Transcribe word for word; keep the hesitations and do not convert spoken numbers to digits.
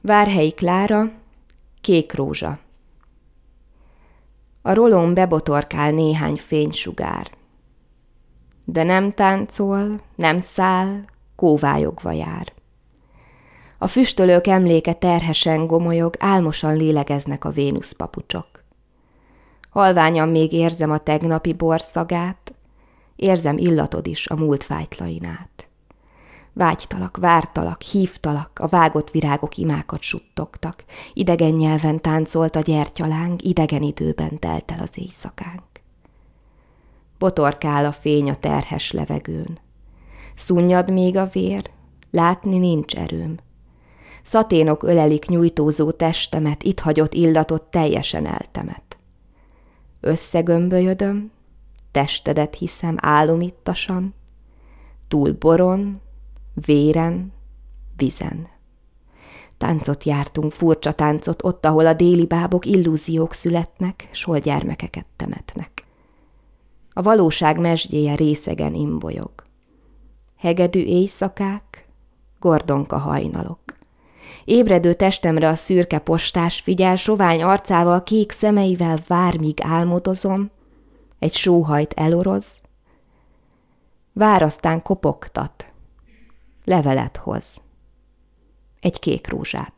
Várhelyi Klára, Kék rózsa. A rolón bebotorkál néhány fénysugár. De nem táncol, nem száll, kóvályogva jár. A füstölők emléke terhesen gomolyog, álmosan lélegeznek a Vénusz papucsok. Halványan még érzem a tegnapi borszagát, érzem illatod is a múlt fájtlain át. Vágytalak, vártalak, hívtalak, a vágott virágok imákat suttogtak, idegen nyelven táncolt a gyertyaláng, idegen időben telt el az éjszakánk. Botorkál a fény a terhes levegőn. Szunnyad még a vér, látni nincs erőm. Szaténok ölelik nyújtózó testemet, itt hagyott illatot teljesen eltemet. Összegömbölyödöm, testedet hiszem álomittasan, túl boron, véren, vizen. Táncot jártunk, furcsa táncot, ott, ahol a déli bábok illúziók születnek, s hol gyermekeket temetnek. A valóság mesdjéje részegen imbolyog. Hegedű éjszakák, gordonka hajnalok. Ébredő testemre a szürke postás figyel, sovány arcával, kék szemeivel vár, míg álmodozom, egy sóhajt eloroz, vár, aztán kopogtat, levelet hoz, egy kék rózsát.